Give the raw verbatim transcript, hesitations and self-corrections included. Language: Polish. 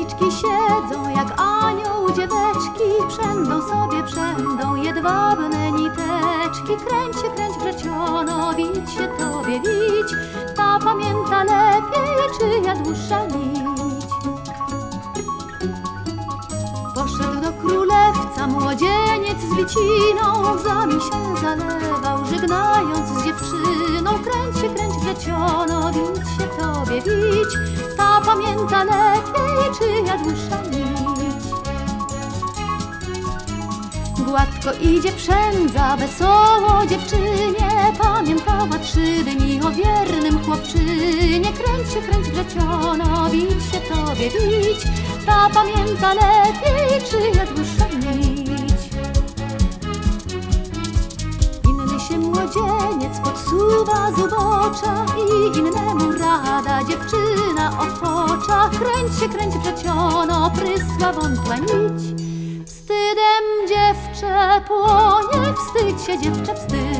Księżniczki siedzą jak anioł dzieweczki, przędą sobie, przędą jedwabne niteczki. Kręć się, kręć wrzeciono, widź się tobie, widź, ta pamięta lepiej, czyja dłuższa nić. Poszedł do królewca młodzieniec z wiciną, łzami się zalewał, żegnając z dziewczyną. Kręć się, kręć wrzeciono, widź się tobie, widź, ta pamięta lepiej, czyja dłuższa nić. Gładko idzie przędza, wesoło dziewczynie, pamiętała trzy dni o wiernym chłopczynie. Kręć się, kręć wrzeciono, widź się tobie, widź, ta pamięta lepiej, czyja dłuższa nić. Inny się młodzieniec podsuwa z ubocza i innemu rada dziewczyna ochocza. Kręć się, kręć wrzeciono, prysła wątła nić. Wstydem dziewczę płonie, wstydź się dziewczę, wstydź.